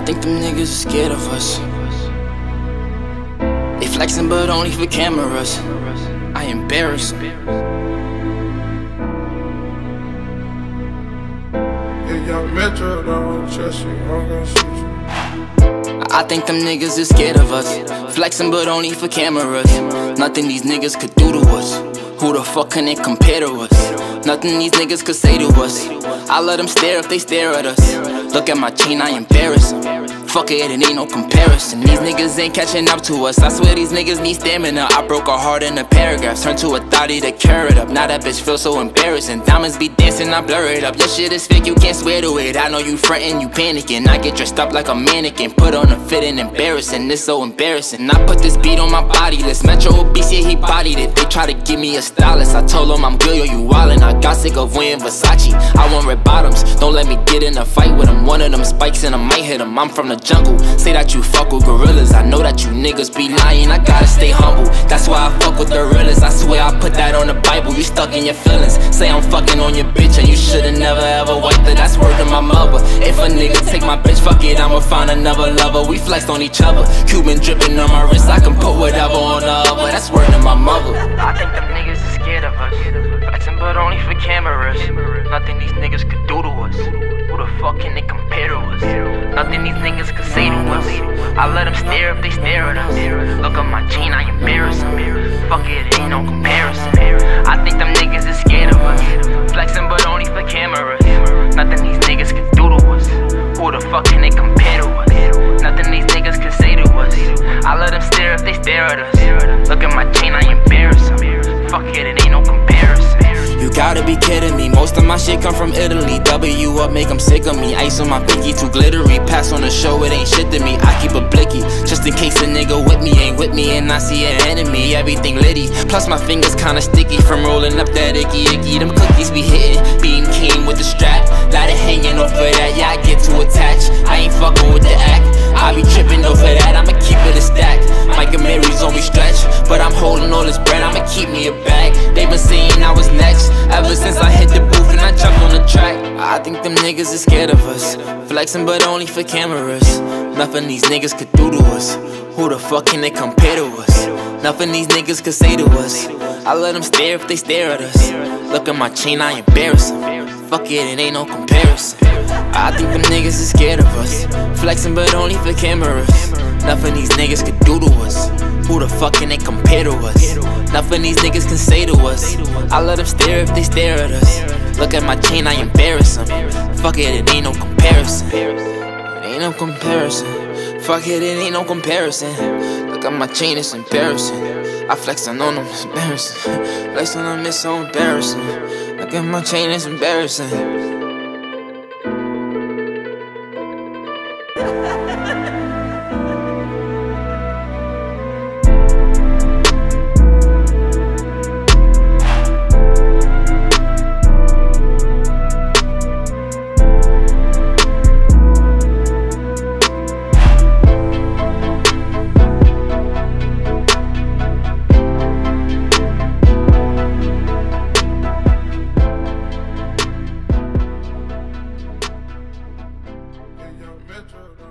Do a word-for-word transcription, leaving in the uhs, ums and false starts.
I think them niggas are scared of us. They flexing but only for cameras. I embarrass them. I think them niggas is scared of us. Flexing but only for cameras. Nothing these niggas could do to us. Who the fuck can they compare to us? Nothing these niggas could say to us. I let them stare if they stare at us. Look at my chain, I embarrass them. Fuck it, it ain't no comparison. These niggas ain't catching up to us. I swear these niggas need stamina. I broke a heart in a paragraph, turned to a thotty to carry it up. Now that bitch feels so embarrassing. Diamonds be dancing, I blur it up. Your shit is fake, you can't swear to it. I know you frontin', you panicking. I get dressed up like a mannequin, put on a fit and embarrassing. It's so embarrassing. I put this beat on my body list. Metro obese, yeah, he bodied it. They try to give me a stylist. I told them I'm good, yo, you wildin'. I got sick of wearing Versace. I want red bottoms. Don't let me get in a fight with them. One of them spikes and I might hit him. I'm from the jungle. Say that you fuck with gorillas. I know that you niggas be lying. I gotta stay humble. That's why I fuck with the realest. I swear I put that on the Bible. You stuck in your feelings. Say I'm fucking on your bitch and you should've never ever wiped it. That's word to my mother. If a nigga take my bitch, fuck it, I'ma find another lover. We flexed on each other. Cuban dripping on my wrist. I can put whatever on the other. That's word to my mother. I think them niggas is scared of us. Flexing but only for cameras. Nothing these niggas could do to us. Who the fuck can they compare to us? Nothing these niggas could say to us. I let them stare if they stare at us. Look at my chain, I embarrass them. Fuck it, it ain't no comparison. I think them niggas is scared of us. Flexing but only for cameras. Nothing these niggas could do to us. Who the fuck can they compare to us? Nothing these niggas could say to us. I let them stare if they stare at us. Look at my chain, I embarrass them. Fuck it, it ain't no comparison. You gotta be kidding me, most of my shit come from Italy. W up, make them sick of me. Ice on my pinky, too glittery. Pass on the show, it ain't shit to me. I keep a blicky, just in case a nigga with me ain't with me and I see an enemy. Everything litty, plus my fingers kinda sticky from rolling up that icky icky. Them cookies be hitting, beam came with the strap. Got it hanging over that, yeah, I get too attached. I ain't fucking with the act, I be tripping over that. I'ma keep it a stack. Mike and Mary's on me stretch, but I'm holding all this bread, I'ma keep me a bag. They been saying I was next, ever since I hit the booth and I jumped on the track. I think them niggas is scared of us. Flexing but only for cameras. Nothing these niggas could do to us. Who the fuck can they compare to us? Nothing these niggas could say to us. I let them stare if they stare at us. Look at my chain, I embarrass them. Fuck it, it ain't no comparison. I think them niggas is scared of us. Flexing but only for cameras. Nothing these niggas could do to us. Who the fuck can they compare to us? Nothing these niggas can say to us. I let them stare if they stare at us. Look at my chain, I embarrass them. Fuck it, it ain't no comparison. It ain't no comparison. Fuck it, it ain't no comparison. Look at my chain, it's embarrassing. I flexing on them, it's embarrassing. Flexing on them, it's so embarrassing. Look at my chain, it's embarrassing. Metro.